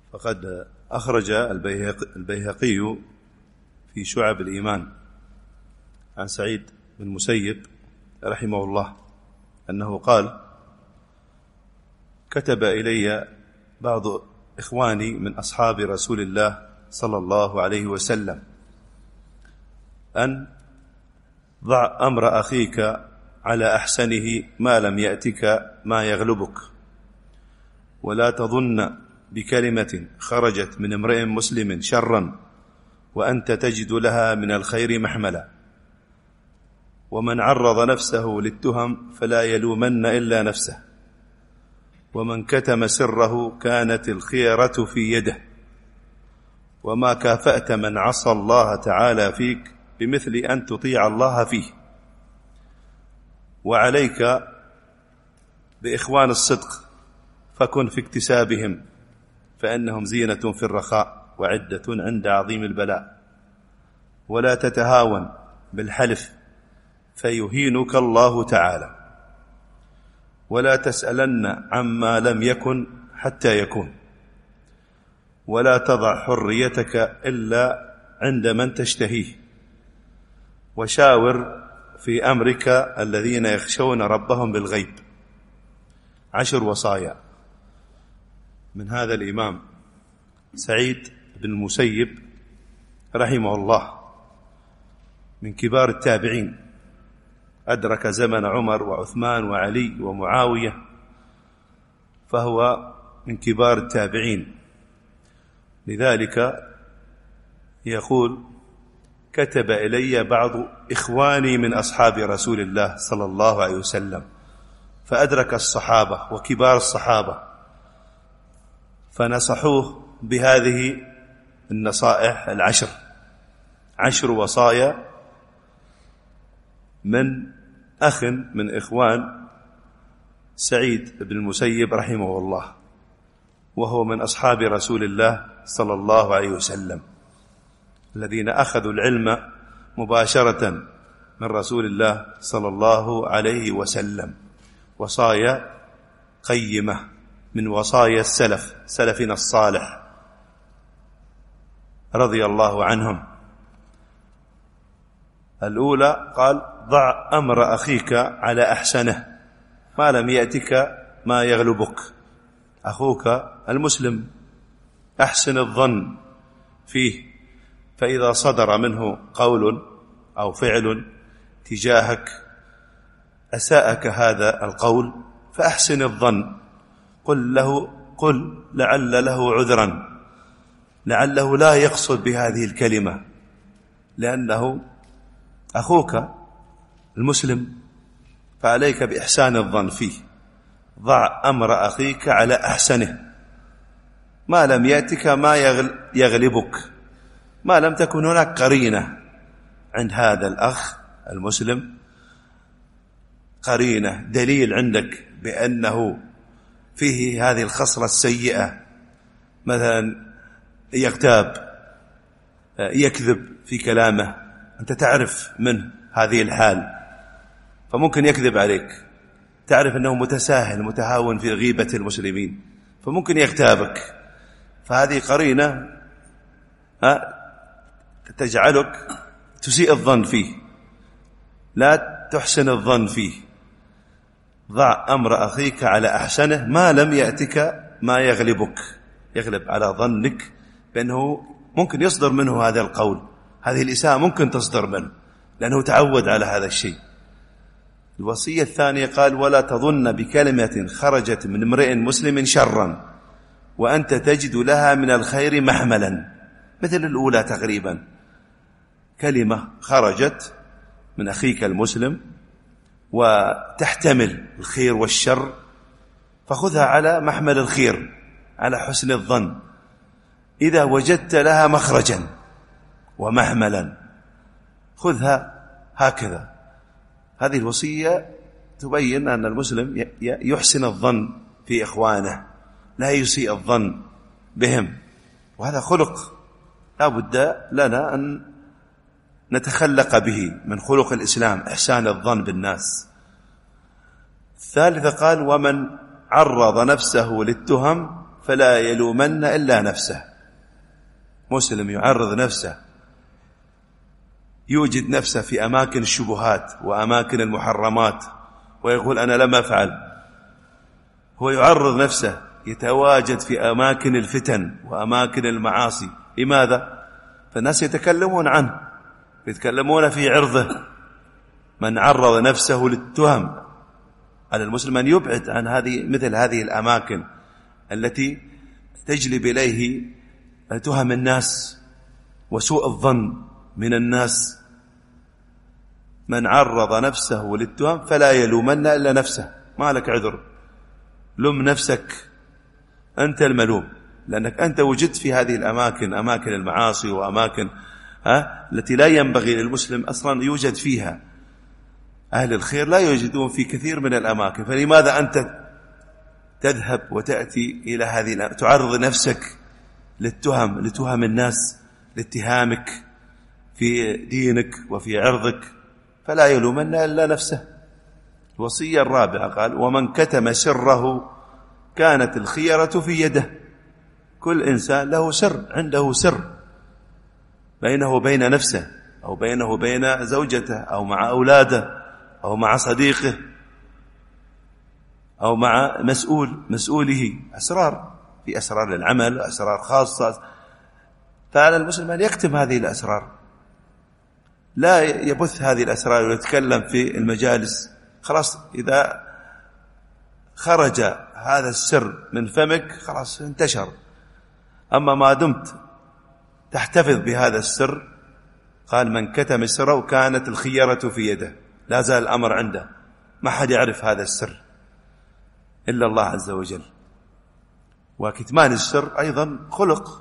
فقد أخرج البيهقي في شعب الإيمان عن سعيد بن المسيب رحمه الله أنه قال: كتب إلي بعض إخواني من أصحاب رسول الله صلى الله عليه وسلم أن ضع أمر أخيك على أحسنه ما لم يأتك ما يغلبك، ولا تظن بكلمة خرجت من امرئ مسلم شرا وأنت تجد لها من الخير محملا، ومن عرض نفسه للتهم فلا يلومن إلا نفسه، ومن كتم سره كانت الخيرة في يده، وما كافأت من عصى الله تعالى فيك بمثل أن تطيع الله فيه، وعليك بإخوان الصدق فكن في اكتسابهم فإنهم زينة في الرخاء وعدة عند عظيم البلاء، ولا تتهاون بالحلف فيهينك الله تعالى، ولا تسألن عما لم يكن حتى يكون، ولا تضع حريتك إلا عند من تشتهيه، وشاور في أمرك الذين يخشون ربهم بالغيب. 10 وصايا من هذا الإمام سعيد بن المسيب رحمه الله، من كبار التابعين، أدرك زمن عمر وعثمان وعلي ومعاوية، فهو من كبار التابعين. لذلك يقول: كتب إلي بعض إخواني من أصحاب رسول الله صلى الله عليه وسلم، فأدرك الصحابة وكبار الصحابة فنصحوه بهذه النصائح 10 وصايا من أخ من إخوان سعيد بن المسيب رحمه الله، وهو من أصحاب رسول الله صلى الله عليه وسلم الذين أخذوا العلم مباشرة من رسول الله صلى الله عليه وسلم. وصايا قيمة من وصايا سلفنا الصالح رضي الله عنهم. الأولى قال: ضع أمر أخيك على أحسنه ما لم يأتك ما يغلبك. أخوك المسلم أحسن الظن فيه، فإذا صدر منه قول أو فعل تجاهك أساءك هذا القول فأحسن الظن، قل لعل له عذرا، لعله لا يقصد بهذه الكلمة، لأنه أخوك المسلم، فعليك بإحسان الظن فيه. ضع أمر أخيك على أحسنه ما لم يأتك ما يغلبك، ما لم تكن هناك قرينة عند هذا الأخ المسلم، قرينة دليل عندك بأنه فيه هذه الخصلة السيئة، مثلا يغتاب، يكذب في كلامه، أنت تعرف من هذه الحال فممكن يكذب عليك، تعرف أنه متساهل متهاون في غيبة المسلمين فممكن يغتابك، فهذه قرينة تجعلك تسيء الظن فيه، لا تحسن الظن فيه. ضع أمر أخيك على أحسنه ما لم يأتك ما يغلبك، يغلب على ظنك بأنه ممكن يصدر منه هذا القول، هذه الإساءة ممكن تصدر منه لأنه تعود على هذا الشيء. الوصية الثانية قال: ولا تظن بكلمة خرجت من امرئ مسلم شرا وأنت تجد لها من الخير محملا. مثل الأولى تقريبا، كلمة خرجت من أخيك المسلم وتحتمل الخير والشر، فخذها على محمل الخير، على حسن الظن، إذا وجدت لها مخرجا ومحملا خذها هكذا. هذه الوصية تبين أن المسلم يحسن الظن في إخوانه، لا يسيء الظن بهم، وهذا خلق لا بد لنا أن نتخلق به من خلق الإسلام، إحسان الظن بالناس. الثالثة قال: ومن عرض نفسه للتهم فلا يلومن إلا نفسه. مسلم يعرض نفسه، يوجد نفسه في أماكن الشبهات وأماكن المحرمات ويقول أنا لم أفعل، هو يعرض نفسه، يتواجد في أماكن الفتن وأماكن المعاصي. لماذا؟ فالناس يتكلمون عنه، يتكلمون في عرضه. من عرض نفسه للتهم، على المسلم أن يبعد عن مثل هذه الأماكن التي تجلب إليه تهم الناس وسوء الظن من الناس. من عرض نفسه للتهم فلا يلومن إلا نفسه. ما لك عذر، لم نفسك، أنت الملوم، لأنك أنت وجدت في هذه الأماكن، أماكن المعاصي وأماكن التي لا ينبغي للمسلم أصلا يوجد فيها. أهل الخير لا يوجدون في كثير من الأماكن، فلماذا أنت تذهب وتأتي إلى هذه تعرض نفسك لتهم الناس، لاتهامك في دينك وفي عرضك؟ فلا يلومن إلا نفسه. الوصية الرابعة قال: ومن كتم سره كانت الخيرة في يده. كل إنسان له سر، عنده سر بينه وبين نفسه، أو بينه وبين زوجته، أو مع أولاده، أو مع صديقه، أو مع مسؤوله. أسرار، في أسرار للعمل، أسرار خاصة. فعلى المسلم أن يكتم هذه الأسرار، لا يبث هذه الأسرار ويتكلم في المجالس. خلاص، إذا خرج هذا السر من فمك خلاص انتشر. أما ما دمت تحتفظ بهذا السر، قال: من كتم سره كانت الخيرة في يده. لا زال الأمر عنده، ما حد يعرف هذا السر إلا الله عز وجل. وكتمان السر أيضا خلق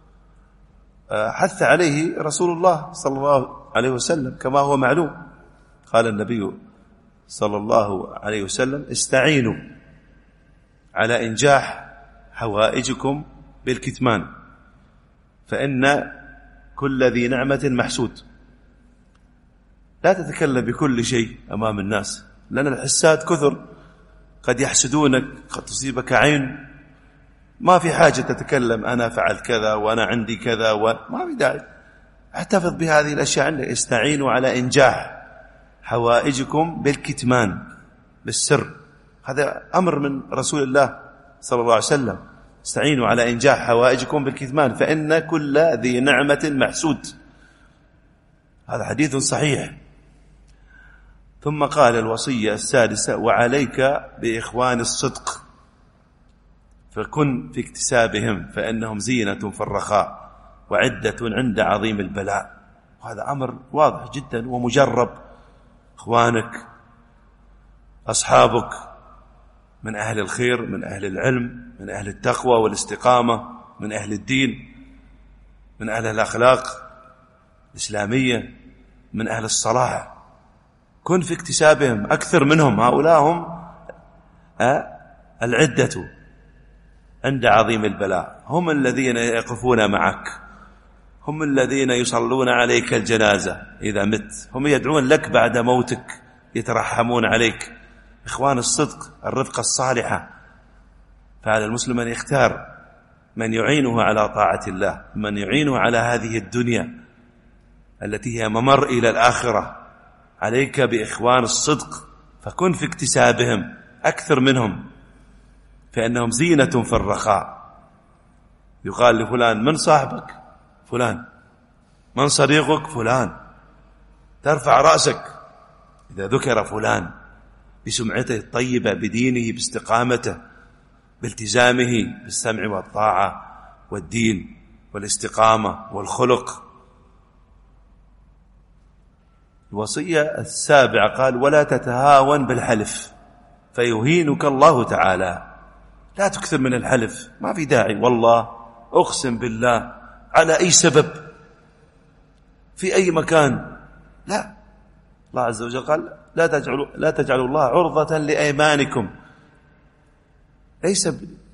حث عليه رسول الله صلى الله عليه وسلم، كما هو معلوم. قال النبي صلى الله عليه وسلم: استعينوا على إنجاح حوائجكم بالكتمان، فإن كل ذي نعمة محسود. لا تتكلم بكل شيء أمام الناس، لأن الحساد كثر، قد يحسدونك، قد تصيبك عين. ما في حاجة تتكلم أنا فعل كذا وأنا عندي كذا، ما في داعي. احتفظ بهذه الأشياء عندك. استعينوا على إنجاح حوائجكم بالكتمان، بالسر. هذا أمر من رسول الله صلى الله عليه وسلم: استعينوا على إنجاح حوائجكم بالكتمان فإن كل ذي نعمة محسود. هذا حديث صحيح. ثم قال الوصية السادسة: وعليك بإخوان الصدق، فكن في اكتسابهم فإنهم زينة في الرخاء وعدة عند عظيم البلاء. وهذا أمر واضح جدا ومجرب. إخوانك، أصحابك من أهل الخير، من أهل العلم، من أهل التقوى والاستقامة، من أهل الدين، من أهل الأخلاق الإسلامية، من أهل الصلاح. كن في اكتسابهم، أكثر منهم. هؤلاء هم العدة عند عظيم البلاء، هم الذين يقفون معك، هم الذين يصلون عليك الجنازة إذا مت، هم يدعون لك بعد موتك، يترحمون عليك. إخوان الصدق، الرفقة الصالحة. فعلى المسلم أن يختار من يعينه على طاعة الله، من يعينه على هذه الدنيا التي هي ممر إلى الآخرة. عليك بإخوان الصدق، فكن في اكتسابهم، أكثر منهم، فإنهم زينة في الرخاء. يقال لفلان: من صاحبك؟ فلان. من صديقك؟ فلان. ترفع رأسك إذا ذكر فلان بسمعته الطيبة، بدينه، باستقامته، بالتزامه بالسمع والطاعة والدين والاستقامة والخلق. الوصية السابعة قال: ولا تتهاون بالحلف فيهينك الله تعالى. لا تكثر من الحلف، ما في داعي. والله، أقسم بالله، على أي سبب، في أي مكان. لا، الله عز وجل قال: لا تجعلوا الله عرضة لأيمانكم. ليس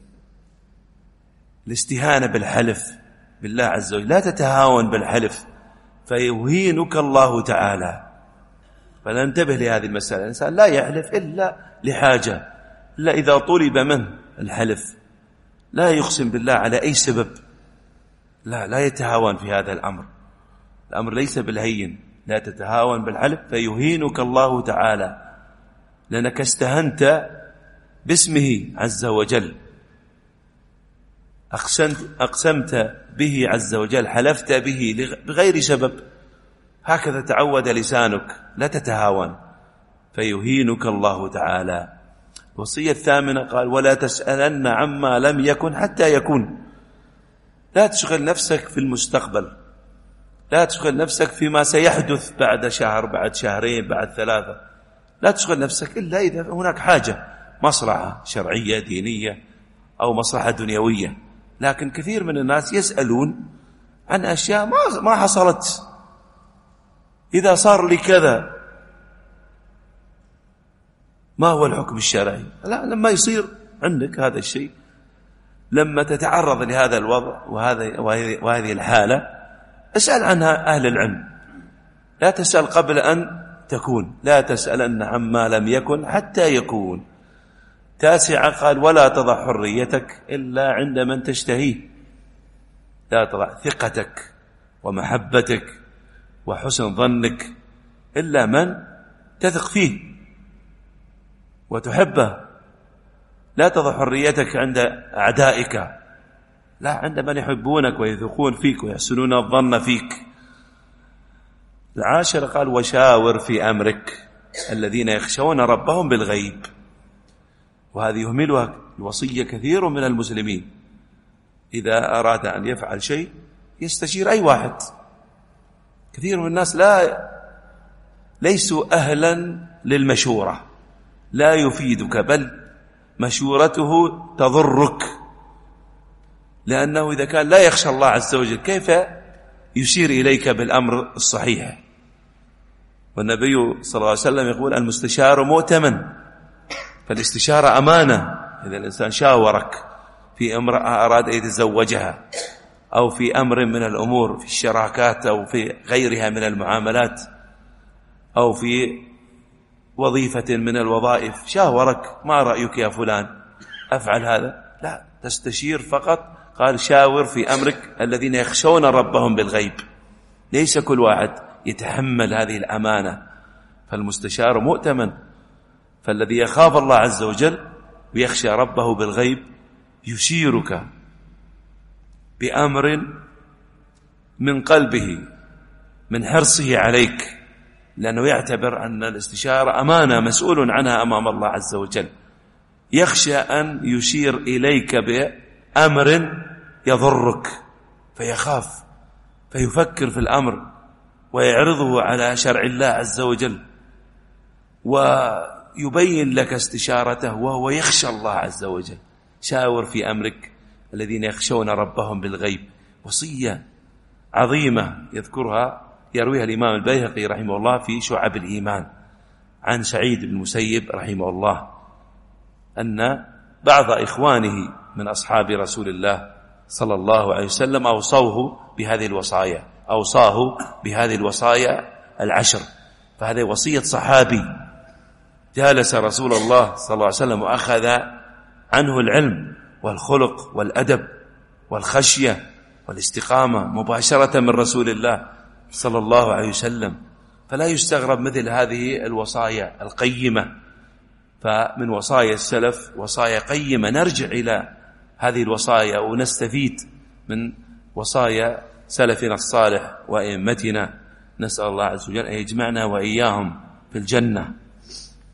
الاستهانة بالحلف بالله عز وجل. لا تتهاون بالحلف فيهينك الله تعالى. فننتبه لهذه المسألة. الإنسان لا يحلف إلا لحاجة، إلا إذا طلب منه الحلف، لا يقسم بالله على أي سبب، لا يتهاون في هذا الأمر ليس بالهين، لا تتهاون بالحلف فيهينك الله تعالى، لأنك استهنت باسمه عز وجل، أقسمت به عز وجل، حلفت به بغير سبب، هكذا تعود لسانك، لا تتهاون فيهينك الله تعالى. الوصية الثامنة قال: ولا تسألن عما لم يكن حتى يكون. لا تشغل نفسك في المستقبل، لا تشغل نفسك فيما سيحدث بعد شهر، بعد شهرين، بعد 3. لا تشغل نفسك إلا إذا هناك حاجة، مصلحة شرعية دينية أو مصلحة دنيوية. لكن كثير من الناس يسألون عن أشياء ما حصلت. إذا صار لي كذا ما هو الحكم الشرعي؟ لا، لما يصير عندك هذا الشيء، لما تتعرض لهذا الوضع وهذه الحالة، اسأل عنها أهل العلم، لا تسأل قبل أن تكون. لا تسألن عما لم يكن حتى يكون. 9 قال: ولا تضع حريتك إلا عند من تشتهيه. لا تضع ثقتك ومحبتك وحسن ظنك إلا من تثق فيه وتحبه. لا تضع حريتك عند أعدائك، لا، عند من يحبونك ويثقون فيك ويحسنون الظن فيك. 10 قال: وشاور في أمرك الذين يخشون ربهم بالغيب. وهذه يهملها الوصية كثير من المسلمين، إذا أراد أن يفعل شيء يستشير أي واحد. كثير من الناس ليسوا أهلا للمشورة، لا يفيدك، بل مشورته تضرك، لأنه إذا كان لا يخشى الله عز وجل كيف يشير إليك بالأمر الصحيح؟ والنبي صلى الله عليه وسلم يقول: المستشار مؤتمن. فالاستشارة أمانة. إذا الإنسان شاورك في امرأة أراد أن يتزوجها، أو في أمر من الأمور، في الشراكات أو في غيرها من المعاملات، أو في وظيفة من الوظائف، شاورك: ما رأيك يا فلان، أفعل هذا؟ لا، تستشير فقط. قال: شاور في أمرك الذين يخشون ربهم بالغيب. ليس كل واحد يتحمل هذه الأمانة، فالمستشار مؤتمن. فالذي يخاف الله عز وجل ويخشى ربه بالغيب يشيرك بأمر من قلبه، من حرصه عليك، لأنه يعتبر أن الاستشارة أمانة مسؤول عنها أمام الله عز وجل. يخشى أن يشير إليك بأمر يضرك فيخاف، فيفكر في الأمر ويعرضه على شرع الله عز وجل، ويبين لك استشارته وهو يخشى الله عز وجل. شاور في أمرك الذين يخشون ربهم بالغيب. وصية عظيمة يرويها الإمام البيهقي رحمه الله في شعب الإيمان عن سعيد بن المسيب رحمه الله، أن بعض إخوانه من أصحاب رسول الله صلى الله عليه وسلم أوصاه بهذه الوصايا 10. فهذه وصية صحابي جالس رسول الله صلى الله عليه وسلم وأخذ عنه العلم والخلق والأدب والخشية والاستقامة مباشرة من رسول الله صلى الله عليه وسلم. فلا يستغرب مثل هذه الوصايا القيمة. فمن وصايا السلف وصايا قيمة، نرجع إلى هذه الوصايا ونستفيد من وصايا سلفنا الصالح وأئمتنا. نسأل الله عز وجل أن يجمعنا وإياهم في الجنة.